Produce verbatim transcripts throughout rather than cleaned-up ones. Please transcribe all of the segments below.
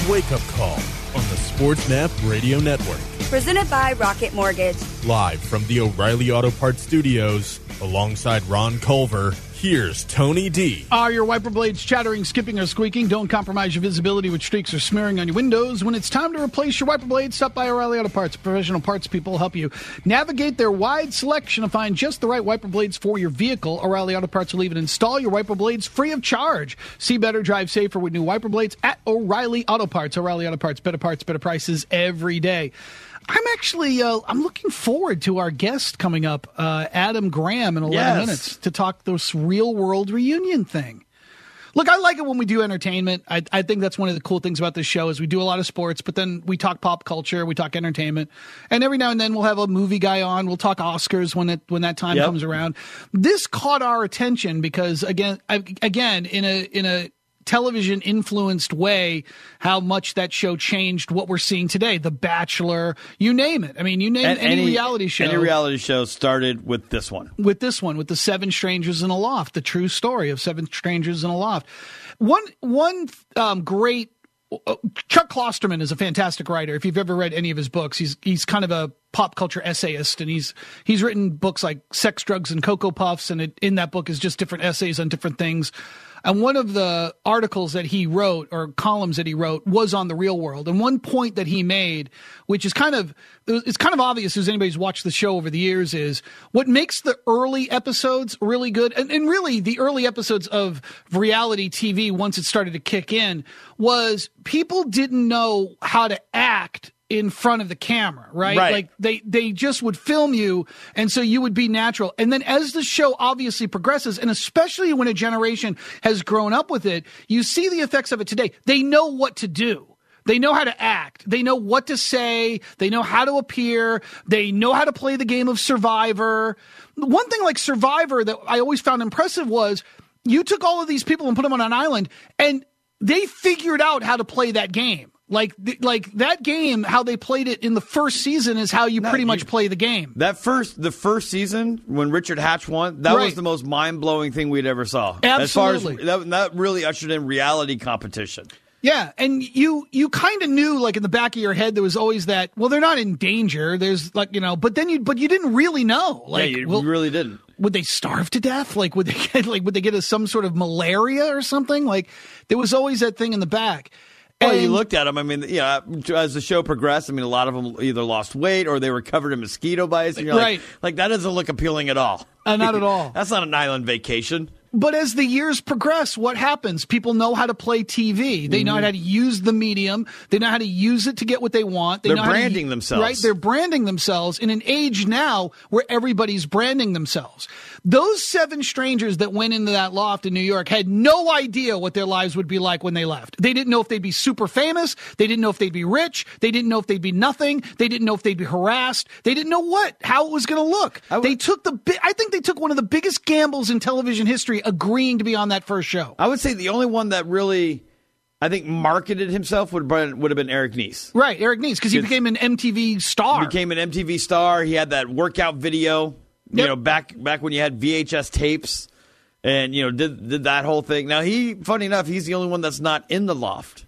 Wake Up Call on the SportsNap Radio Network. Presented by Rocket Mortgage. Live from the O'Reilly Auto Parts Studios, alongside Ron Culver, here's Tony D. Are your wiper blades chattering, skipping, or squeaking? Don't compromise your visibility with streaks or smearing on your windows. When it's time to replace your wiper blades, stop by O'Reilly Auto Parts. Professional parts people help you navigate their wide selection and find just the right wiper blades for your vehicle. O'Reilly Auto Parts will even install your wiper blades free of charge. See better, drive safer with new wiper blades at O'Reilly Auto Parts. O'Reilly Auto Parts, better parts, better prices every day. I'm actually uh, I'm looking forward to our guest coming up, uh, Adam Graham, in eleven yes. minutes to talk this real world reunion thing. Look, I like it when we do entertainment. I, I think that's one of the cool things about this show is we do a lot of sports, but then we talk pop culture, we talk entertainment, and every now and then we'll have a movie guy on. We'll talk Oscars when it when that time yep. comes around. This caught our attention because again, I, again in a in a television influenced way, how much that show changed what we're seeing today. The Bachelor, you name it. I mean, you name and any, any reality show. Any reality show started with this one. With this one, with the Seven Strangers in a Loft, the true story of Seven Strangers in a Loft. One one um, great uh, Chuck Klosterman is a fantastic writer. If you've ever read any of his books, he's he's kind of a pop culture essayist, and he's he's written books like Sex, Drugs, and Cocoa Puffs, and it, in that book is just different essays on different things. And one of the articles that he wrote, or columns that he wrote, was on the Real World. And one point that he made, which is kind of, it's kind of obvious as anybody's watched the show over the years, is what makes the early episodes really good, and, and really the early episodes of reality T V, once it started to kick in, was people didn't know how to act in front of the camera, right? Right. Like they, they just would film you, and so you would be natural. And then as the show obviously progresses, and especially when a generation has grown up with it, you see the effects of it today. They know what to do. They know how to act. They know what to say. They know how to appear. They know how to play the game of Survivor. One thing like Survivor that I always found impressive was you took all of these people and put them on an island, and they figured out how to play that game. Like, like that game, how they played it in the first season is how you no, pretty much you, play the game. That first, the first season when Richard Hatch won, that right. was the most mind-blowing thing we'd ever saw. Absolutely. As far as that, that really ushered in reality competition. Yeah, and you you kind of knew, like in the back of your head, there was always that. Well, they're not in danger. There's like you know, but then you but you didn't really know. Like, yeah, you well, really didn't. Would they starve to death? Like, would they get like would they get a, some sort of malaria or something? Like, there was always that thing in the back. Well, and, you looked at them. I mean, yeah, as the show progressed, I mean, a lot of them either lost weight or they were covered in mosquito bites. And you're right. like, like, that doesn't look appealing at all. Uh, not at all. That's not an island vacation. But as the years progress, what happens? People know how to play T V. They mm-hmm. know how to use the medium. They know how to use it to get what they want. They They're know branding how to, themselves. Right? They're branding themselves in an age now where everybody's branding themselves. Those seven strangers that went into that loft in New York had no idea what their lives would be like when they left. They didn't know if they'd be super famous. They didn't know if they'd be rich. They didn't know if they'd be nothing. They didn't know if they'd be harassed. They didn't know what, how it was going to look. I w- they took the, I think they took one of the biggest gambles in television history agreeing to be on that first show. I would say the only one that really, I think, marketed himself would have been, would have been Eric Nies. Right, Eric Nies, because he became an M T V star. He became an M T V star. He had that workout video, you yep. know, back back when you had V H S tapes, and you know, did did that whole thing. Now he, funny enough, he's the only one that's not in the loft.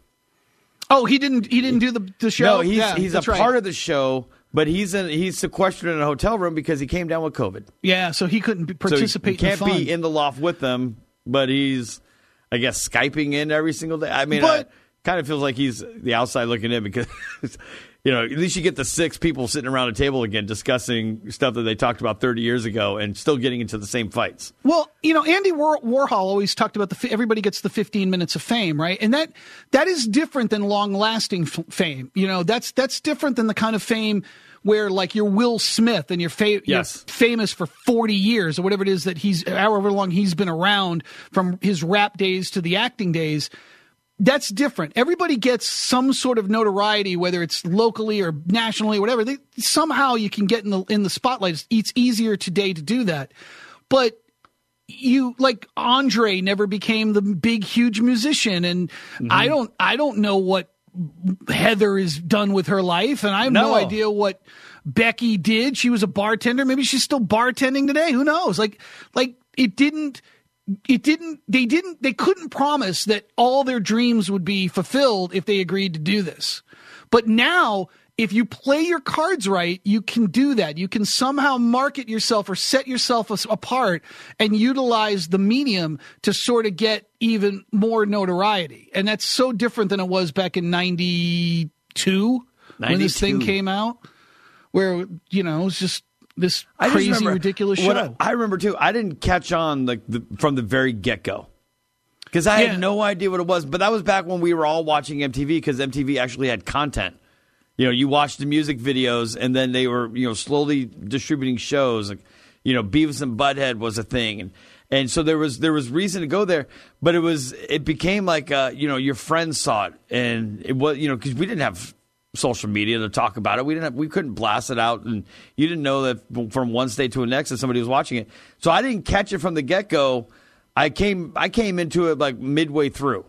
Oh, he didn't. He didn't do the the show. No, he's yeah, he's a right. part of the show. But he's in, he's sequestered in a hotel room because he came down with COVID. Yeah, so he couldn't participate. So he can't in the fun. be in the loft with them, but he's, I guess, Skyping in every single day. I mean, but, it kind of feels like he's the outside looking in because, you know, at least you get the six people sitting around a table again discussing stuff that they talked about thirty years ago and still getting into the same fights. Well, you know, Andy War- Warhol always talked about the everybody gets the fifteen minutes of fame, right? And that that is different than long-lasting f- fame. You know, that's that's different than the kind of fame where, like, you're Will Smith and you're, fa- yes. you're famous for forty years or whatever it is that he's, however long he's been around from his rap days to the acting days. That's different. Everybody gets some sort of notoriety, whether it's locally or nationally or whatever. They, somehow you can get in the in the spotlight. It's easier today to do that. But you, like, Andre never became the big, huge musician. And mm-hmm. I don't I don't know what Heather is done with her life, and I have no. no idea what Becky did. She was a bartender. Maybe she's still bartending today. Who knows? Like, like it didn't. it didn't, they didn't, they couldn't promise that all their dreams would be fulfilled if they agreed to do this. But now, if you play your cards right, you can do that. You can somehow market yourself or set yourself apart and utilize the medium to sort of get even more notoriety. And that's so different than it was back in ninety-two when this thing came out, where, you know, it was just this I crazy, remember, ridiculous show. I, I remember, too, I didn't catch on like the, from the very get-go. Because I Yeah. had no idea what it was. But that was back when we were all watching M T V, because M T V actually had content. You know, you watched the music videos, and then they were, you know, slowly distributing shows. Like, you know, Beavis and Butthead was a thing, and and so there was there was reason to go there. But it was it became like, uh, you know, your friends saw it, and it was, you know, because we didn't have social media to talk about it. We didn't have, we couldn't blast it out, and you didn't know that from one state to the next that somebody was watching it. So I didn't catch it from the get go. I came I came into it like midway through.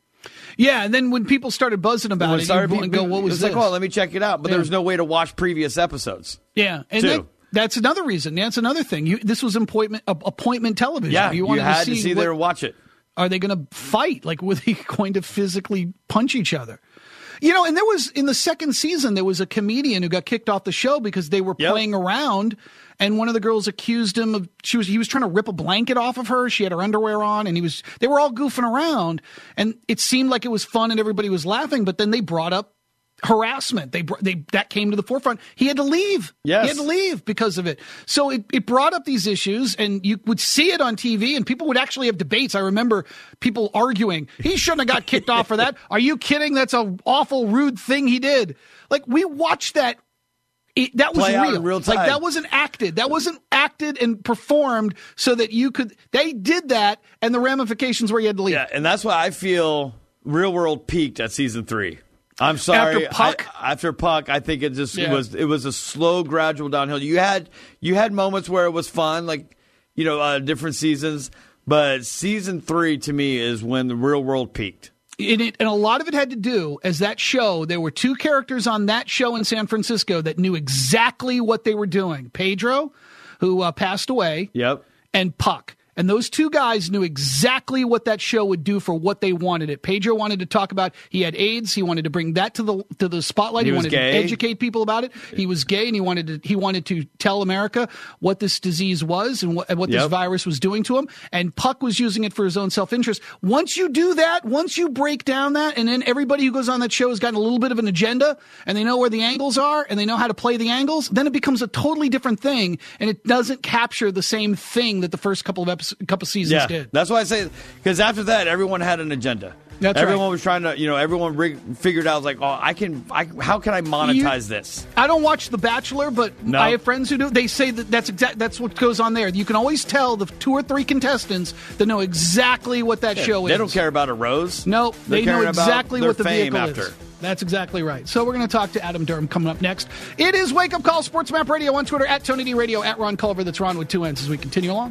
Yeah, and then when people started buzzing about it, you would go, what was it's this? like, well, let me check it out. But Yeah. there was no way to watch previous episodes. Yeah, and too. that, that's another reason. That's another thing. You, this was appointment appointment television. Yeah, you, you, wanted had to see, to see what, there and watch it. Are they going to fight? Like, were they going to physically punch each other? You know, and there was, in the second season, there was a comedian who got kicked off the show because they were Yep. playing around, and one of the girls accused him of, she was, he was trying to rip a blanket off of her. She had her underwear on, and he was, they were all goofing around, and it seemed like it was fun and everybody was laughing, but then they brought up harassment. They, br- they, that came to the forefront. He had to leave. Yes. He had to leave because of it. So it, it brought up these issues, and you would see it on T V, and people would actually have debates. I remember people arguing, he shouldn't have got kicked off for that. Are you kidding? That's an awful, rude thing he did. Like, we watched that. It, that was Play out real. in real time. Like, that wasn't acted. That wasn't acted and performed so that you could. They did that, and the ramifications were you had to leave. Yeah, and that's why I feel Real World peaked at season three. I'm sorry. After Puck? I, after Puck, I think it just Yeah. it was it was a slow, gradual downhill. You had you had moments where it was fun, like, you know, uh, different seasons. But season three to me is when the Real World peaked. And, it, and a lot of it had to do, as that show, there were two characters on that show in San Francisco that knew exactly what they were doing. Pedro, who uh, passed away, Yep. and Puck. And those two guys knew exactly what that show would do for what they wanted it. Pedro wanted to talk about, he had AIDS. He wanted to bring that to the to the spotlight. He He, was wanted gay. to educate people about it. He was gay, and he wanted to he wanted to tell America what this disease was and what, and what this Yep. virus was doing to him. And Puck was using it for his own self-interest. Once you do that, once you break down that, and then everybody who goes on that show has gotten a little bit of an agenda, and they know where the angles are, and they know how to play the angles, then it becomes a totally different thing, and it doesn't capture the same thing that the first couple of episodes, couple seasons Yeah, did. that's why I say, because after that, everyone had an agenda. That's everyone right. was trying to, you know, everyone rig- figured out, like, oh, I can, I, how can I monetize this? I don't watch The Bachelor, but No. I have friends who do. They say that that's exact. That's what goes on there. You can always tell the two or three contestants that know exactly what that show is. They don't care about a rose. No, They're they know caring about exactly their what the fame vehicle after. is. That's exactly right. So we're going to talk to Adam Durham coming up next. It is Wake Up Call Sports Map Radio on Twitter at Tony D Radio at Ron Culver. That's Ron with two N's as we continue along.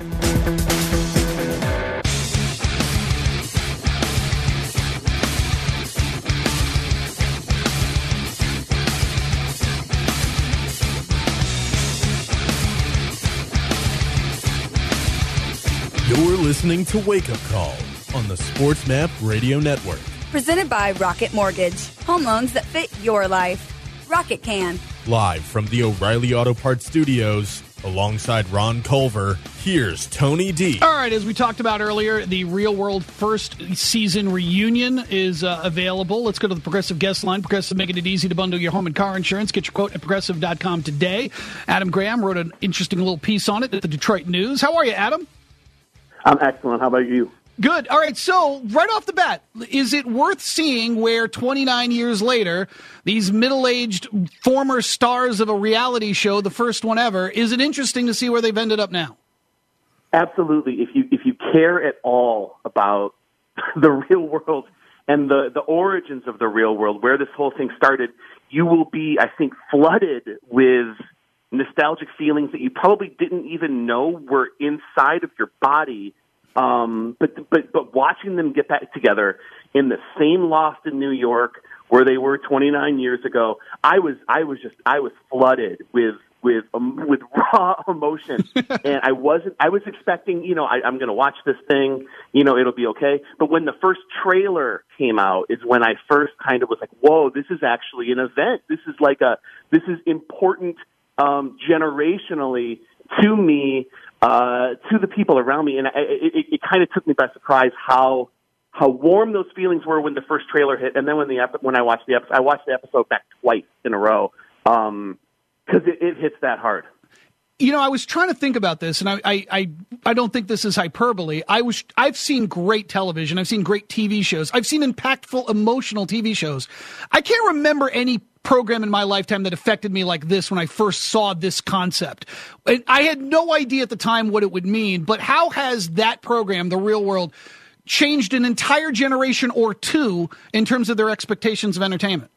You're listening to Wake Up Call on the SportsMap Radio Network. Presented by Rocket Mortgage. Home loans that fit your life. Rocket can. Live from the O'Reilly Auto Parts Studios, alongside Ron Culver, here's Tony D. All right, as we talked about earlier, the Real World first season reunion is uh, available. Let's go to the Progressive guest line. Progressive making it easy to bundle your home and car insurance. Get your quote at progressive dot com today. Adam Graham wrote an interesting little piece on it at the Detroit News. How are you, Adam? I'm excellent. How about you? Good. All right, so right off the bat, is it worth seeing where twenty-nine years later, these middle-aged former stars of a reality show, the first one ever, is it interesting to see where they've ended up now? Absolutely. If you if you care at all about the real world and the, the origins of the real world, where this whole thing started, you will be, I think, flooded with nostalgic feelings that you probably didn't even know were inside of your body. Um, but but but watching them get back together in the same loft in New York where they were twenty-nine years ago, I was I was just I was flooded with with um, with raw emotion, and I wasn't. I was expecting, you know, I, I'm going to watch this thing, you know, it'll be okay. But when the first trailer came out, is when I first kind of was like, "Whoa, this is actually an event. This is like a this is important um, generationally to me, uh, to the people around me." And I, it, it, it kind of took me by surprise how how warm those feelings were when the first trailer hit, and then when the epi- when I watched the episode, I watched the episode back twice in a row. Um, Because it, it hits that hard. You know, I was trying to think about this, and I, I, I, I don't think this is hyperbole. I was, I've seen great television. I've seen great T V shows. I've seen impactful, emotional T V shows. I can't remember any program in my lifetime that affected me like this when I first saw this concept. And I had no idea at the time what it would mean, but how has that program, The Real World, changed an entire generation or two in terms of their expectations of entertainment?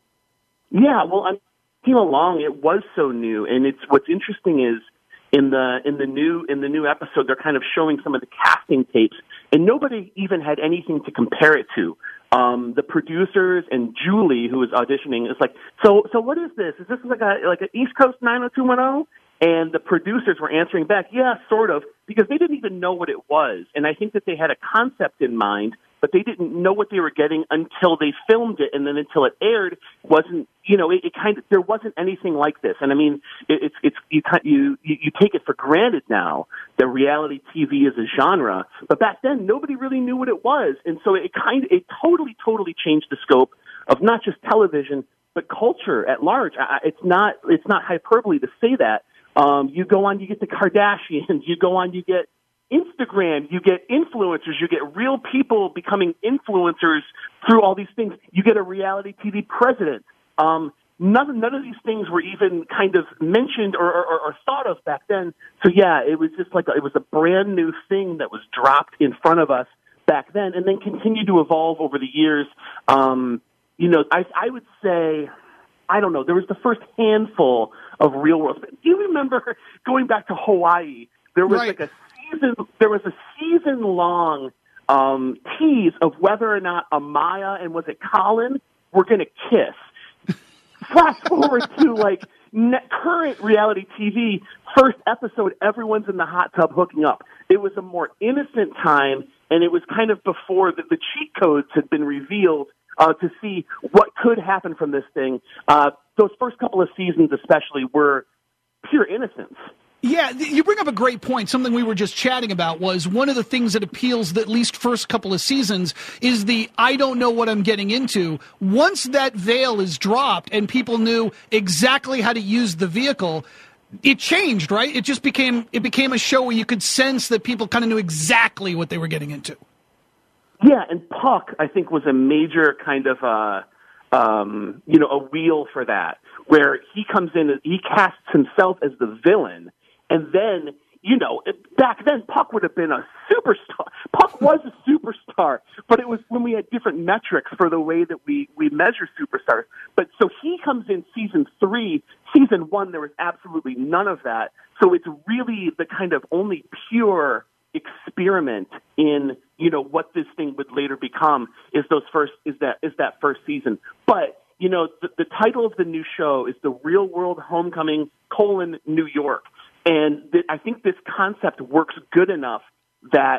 Yeah, well, I'm came along, it was so new, and it's what's interesting is in the in the new in the new episode they're kind of showing some of the casting tapes, and nobody even had anything to compare it to. Um, the producers and Julie, who was auditioning, is like, so so what is this? Is this like a like an East Coast nine oh two one oh? And the producers were answering back, yeah, sort of, because they didn't even know what it was. And I think that they had a concept in mind, but they didn't know what they were getting until they filmed it, and then until it aired, wasn't you know it, it kind of there wasn't anything like this. And I mean, it, it's it's you you you take it for granted now that reality T V is a genre, but back then nobody really knew what it was, and so it kind of it totally totally changed the scope of not just television but culture at large. I, it's not it's not hyperbole to say that. Um, you go on, you get the Kardashians. You go on, you get Instagram, you get influencers, you get real people becoming influencers through all these things. You get a reality T V president. Um, none, none of these things were even kind of mentioned or, or, or thought of back then. So yeah, it was just like a, it was a brand new thing that was dropped in front of us back then, and then continued to evolve over the years. Um, you know, I, I would say, I don't know, there was the first handful of Real World. Do you remember going back to Hawaii? There was right. like a season. There was a season-long um, tease of whether or not Amaya and was it Colin were going to kiss. Flash forward to like ne- current reality T V, first episode, everyone's in the hot tub hooking up. It was a more innocent time, and it was kind of before the, the cheat codes had been revealed uh, to see what could happen from this thing. Uh, those first couple of seasons especially were pure innocence. Yeah, you bring up a great point. Something we were just chatting about was one of the things that appeals the at least first couple of seasons is the I don't know what I'm getting into. Once that veil is dropped and people knew exactly how to use the vehicle, it changed, right? It just became it became a show where you could sense that people kind of knew exactly what they were getting into. Yeah, and Puck, I think, was a major kind of uh, um, you know, a wheel for that, where he comes in, he casts himself as the villain. And then, you know, back then, Puck would have been a superstar. Puck was a superstar, but it was when we had different metrics for the way that we, we measure superstars. But so he comes in season three. Season one, there was absolutely none of that. So it's really the kind of only pure experiment in, you know, what this thing would later become is those first, is that, is that first season. But, you know, the, the title of the new show is The Real World Homecoming, colon, New York. And th- I think this concept works good enough that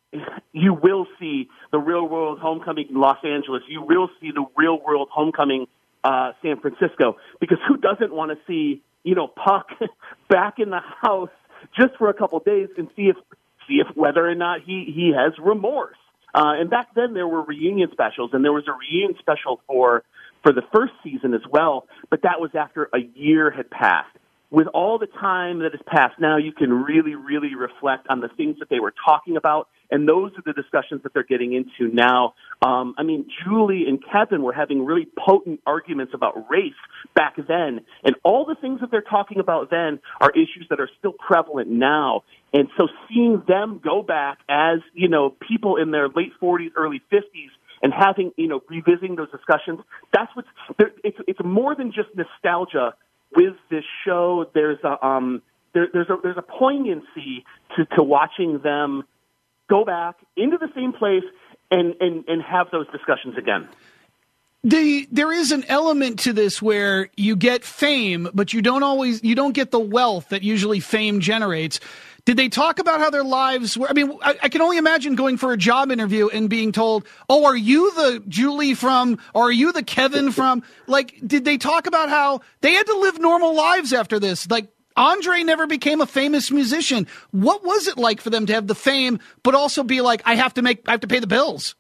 you will see the Real World Homecoming in Los Angeles. You will see the Real World Homecoming uh, San Francisco. Because who doesn't want to see, you know, Puck back in the house just for a couple days and see if see if whether or not he, he has remorse. Uh, and back then there were reunion specials, and there was a reunion special for for the first season as well. But that was after a year had passed. With all the time that has passed now, you can really, really reflect on the things that they were talking about, and those are the discussions that they're getting into now. Um, I mean, Julie and Kevin were having really potent arguments about race back then, and all the things that they're talking about then are issues that are still prevalent now. And so seeing them go back as, you know, people in their late forties, early fifties, and having, you know, revisiting those discussions, that's what's, it's, it's more than just nostalgia. With this show, there's a um, there, there's a there's a poignancy to, to watching them go back into the same place and, and, and have those discussions again. The, there is an element to this where you get fame, but you don't always, you don't get the wealth that usually fame generates. Did they talk about how their lives were? I mean, I, I can only imagine going for a job interview and being told, oh, are you the Julie from, or are you the Kevin from? Like, did they talk about how they had to live normal lives after this? Like, Andre never became a famous musician. What was it like for them to have the fame, but also be like, I have to make, I have to pay the bills?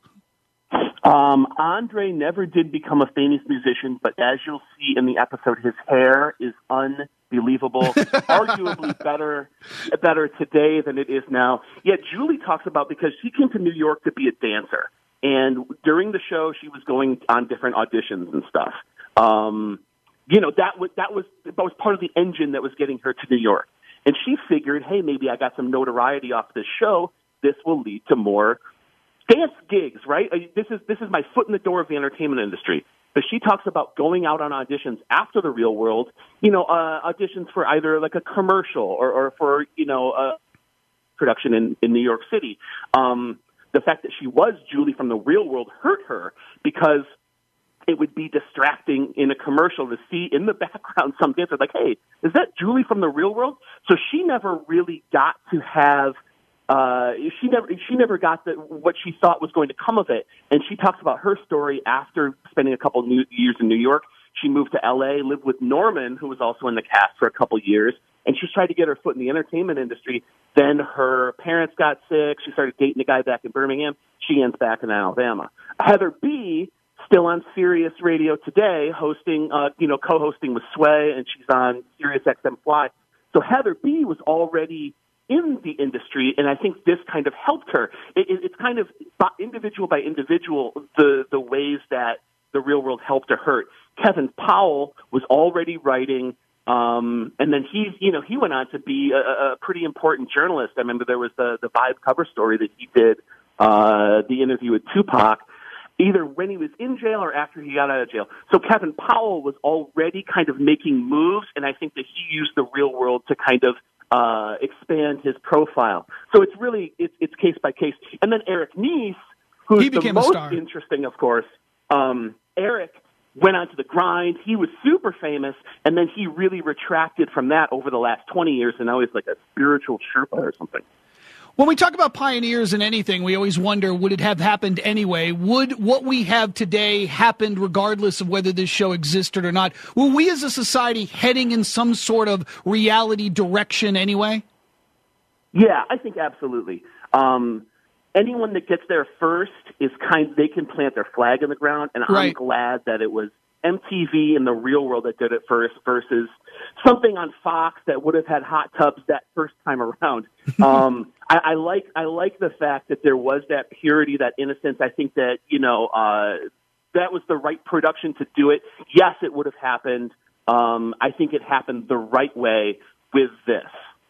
Um, Andre never did become a famous musician, but as you'll see in the episode, his hair is unbelievable, arguably better better today than it is now. Yet Julie talks about, because she came to New York to be a dancer, and during the show she was going on different auditions and stuff. Um, you know, that was, that was that was part of the engine that was getting her to New York. And she figured, hey, maybe I got some notoriety off this show. This will lead to more dance gigs, right? This is this is my foot in the door of the entertainment industry. But she talks about going out on auditions after The Real World, you know, uh, auditions for either like a commercial or, or for, you know, a production in, in New York City. Um, the fact that she was Julie from The Real World hurt her, because it would be distracting in a commercial to see in the background some dancer like, hey, is that Julie from The Real World? So she never really got to have Uh, she never she never got the, what she thought was going to come of it. And she talks about her story after spending a couple new years in New York. She moved to L A, lived with Norman, who was also in the cast for a couple years, and she tried to get her foot in the entertainment industry. Then her parents got sick. She started dating a guy back in Birmingham. She ends back in Alabama. Heather B., still on Sirius Radio today, hosting, uh, you know, co-hosting with Sway, and she's on Sirius X M Fly. So Heather B. was already in the industry, and I think this kind of helped her. It, it, it's kind of individual by individual, the, the ways that The Real World helped or hurt. Kevin Powell was already writing, um, and then he's, you know, he went on to be a, a pretty important journalist. I remember there was the, the Vibe cover story that he did, uh, the interview with Tupac, either when he was in jail or after he got out of jail. So Kevin Powell was already kind of making moves, and I think that he used The Real World to kind of Uh, expand his profile. So it's really, it's, it's case by case. And then Eric Nies, who's the most interesting, of course. Um, Eric went onto the grind. He was super famous, and then he really retracted from that over the last twenty years, and now he's like a spiritual Sherpa or something. When we talk about pioneers in anything, we always wonder, would it have happened anyway? Would what we have today happened regardless of whether this show existed or not? Were we as a society heading in some sort of reality direction anyway? Yeah, I think absolutely. Um, anyone that gets there first is kind, they can plant their flag in the ground, and right. I'm glad that it was M T V and The Real World that did it first versus something on Fox that would have had hot tubs that first time around. Um, I, I like I like the fact that there was that purity, that innocence. I think that, you know, uh, that was the right production to do it. Yes, it would have happened. Um, I think it happened the right way with this.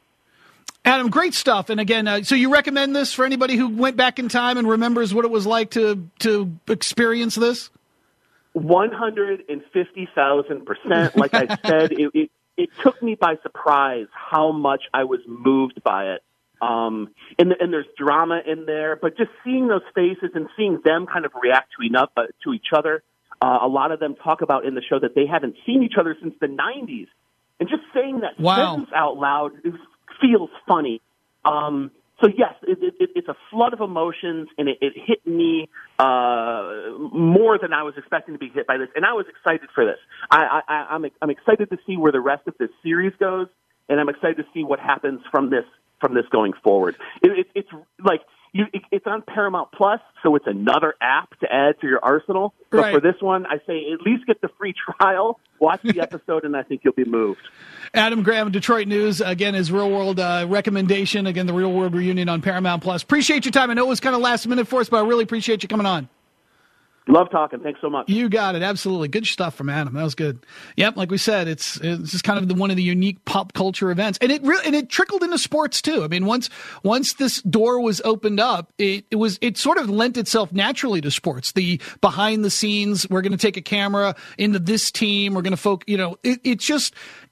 Adam, great stuff. And again, uh, so you recommend this for anybody who went back in time and remembers what it was like to to experience this? one hundred fifty thousand percent. Like I said, it, it, it took me by surprise how much I was moved by it. Um, and, and there's drama in there, but just seeing those faces and seeing them kind of react to enough uh, to each other. Uh, a lot of them talk about in the show that they haven't seen each other since the nineties. And just saying that wow. sentence out loud feels funny. Um, So, yes, it, it, it's a flood of emotions, and it, it hit me uh, more than I was expecting to be hit by this. And I was excited for this. I, I, I'm, I'm excited to see where the rest of this series goes, and I'm excited to see what happens from this from this going forward. It, it, it's like you, it, it's on Paramount Plus, so it's another app to add to your arsenal. But right. for this one, I say at least get the free trial, watch the episode, and I think you'll be moved. Adam Graham, Detroit News, again, his Real World uh, recommendation. Again, the Real World reunion on Paramount Plus. Appreciate your time. I know it was kind of last minute for us, but I really appreciate you coming on. Love talking. Thanks so much. You got it. Absolutely. Good stuff from Adam. That was good. Yep. Like we said, it's, it's just kind of the, one of the unique pop culture events, and it really, and it trickled into sports too. I mean, once, once this door was opened up, it, it was, it sort of lent itself naturally to sports. The behind the scenes, we're going to take a camera into this team. We're going to focus, you know, it, it just,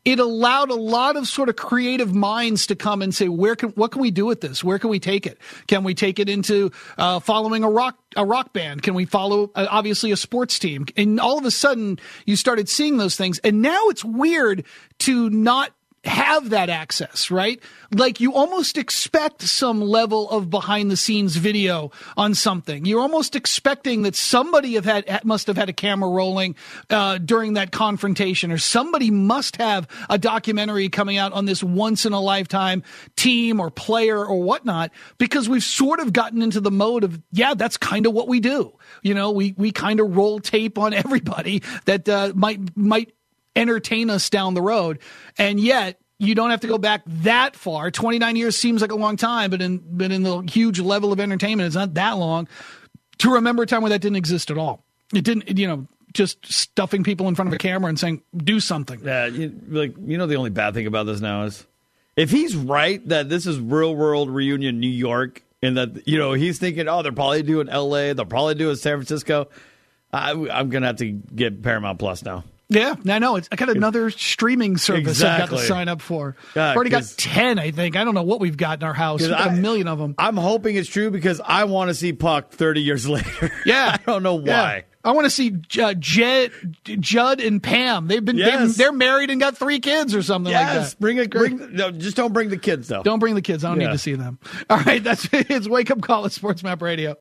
it allowed a lot of sort of creative minds to come and say, where can, what can we do with this? Where can we take it? Can we take it into uh, following a rock, a rock band? Can we follow, uh, obviously, a sports team? And all of a sudden, you started seeing those things. And now it's weird to not have that access, right? Like you almost expect some level of behind the scenes video on something. You're almost expecting that somebody have had must have had a camera rolling uh, during that confrontation, or somebody must have a documentary coming out on this once in a lifetime team or player or whatnot, because we've sort of gotten into the mode of, yeah, that's kind of what we do. You know, we we kind of roll tape on everybody that uh, might might entertain us down the road. And yet you don't have to go back that far. twenty-nine years seems like a long time, but in, but in the huge level of entertainment, it's not that long to remember a time where that didn't exist at all. It didn't, you know, just stuffing people in front of a camera and saying, do something. Yeah. You, like, you know, the only bad thing about this now is if he's right that this is Real World Reunion New York, and that, you know, he's thinking, oh, they're probably doing L A, they'll probably do it San Francisco. I, I'm going to have to get Paramount Plus now. Yeah, I know. It's, I got another streaming service exactly. I've got to sign up for. Yeah, I've already got ten, I think. I don't know what we've got in our house. We've got I, a million of them. I'm hoping it's true because I want to see Puck thirty years later. Yeah. I don't know why. Yeah. I want to see uh, Jed, Judd and Pam. They've been yes. they're married and got three kids or something yes. like that. Bring it. Bring. No, just don't bring the kids though. Don't bring the kids. I don't yeah. need to see them. All right, that's it's Wake Up Call at Sports Map Radio.